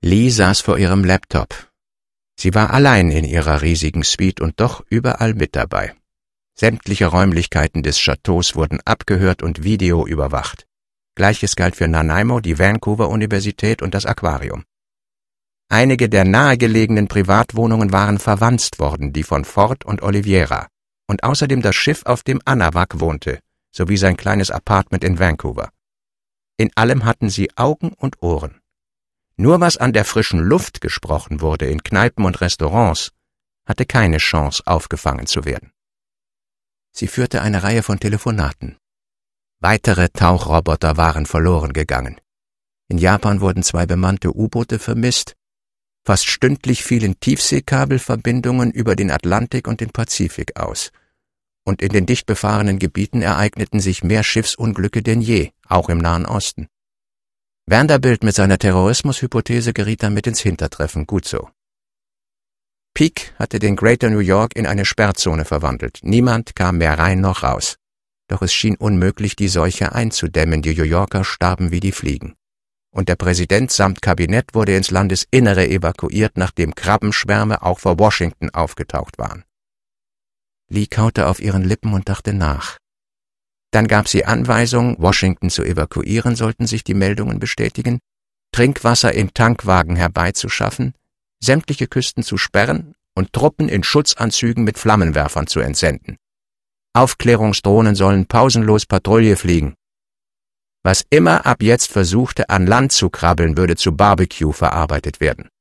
Lee saß vor ihrem Laptop. Sie war allein in ihrer riesigen Suite und doch überall mit dabei. Sämtliche Räumlichkeiten des Chateaus wurden abgehört und Video überwacht. Gleiches galt für Nanaimo, die Vancouver-Universität und das Aquarium. Einige der nahegelegenen Privatwohnungen waren verwanzt worden, die von Ford und Oliveira, und außerdem das Schiff, auf dem Anahuac wohnte, sowie sein kleines Apartment in Vancouver. In allem hatten sie Augen und Ohren. Nur was an der frischen Luft gesprochen wurde in Kneipen und Restaurants, hatte keine Chance, aufgefangen zu werden. Sie führte eine Reihe von Telefonaten. Weitere Tauchroboter waren verloren gegangen. In Japan wurden 2 bemannte U-Boote vermisst. Fast stündlich fielen Tiefseekabelverbindungen über den Atlantik und den Pazifik aus. Und in den dicht befahrenen Gebieten ereigneten sich mehr Schiffsunglücke denn je, auch im Nahen Osten. Vanderbilt mit seiner Terrorismushypothese geriet damit ins Hintertreffen, gut so. Peake hatte den Greater New York in eine Sperrzone verwandelt. Niemand kam mehr rein noch raus. Doch es schien unmöglich, die Seuche einzudämmen. Die New Yorker starben wie die Fliegen. Und der Präsident samt Kabinett wurde ins Landesinnere evakuiert, nachdem Krabbenschwärme auch vor Washington aufgetaucht waren. Lee kaute auf ihren Lippen und dachte nach. Dann gab sie Anweisung, Washington zu evakuieren, sollten sich die Meldungen bestätigen, Trinkwasser in Tankwagen herbeizuschaffen, sämtliche Küsten zu sperren und Truppen in Schutzanzügen mit Flammenwerfern zu entsenden. Aufklärungsdrohnen sollen pausenlos Patrouille fliegen. Was immer ab jetzt versuchte, an Land zu krabbeln, würde zu Barbecue verarbeitet werden.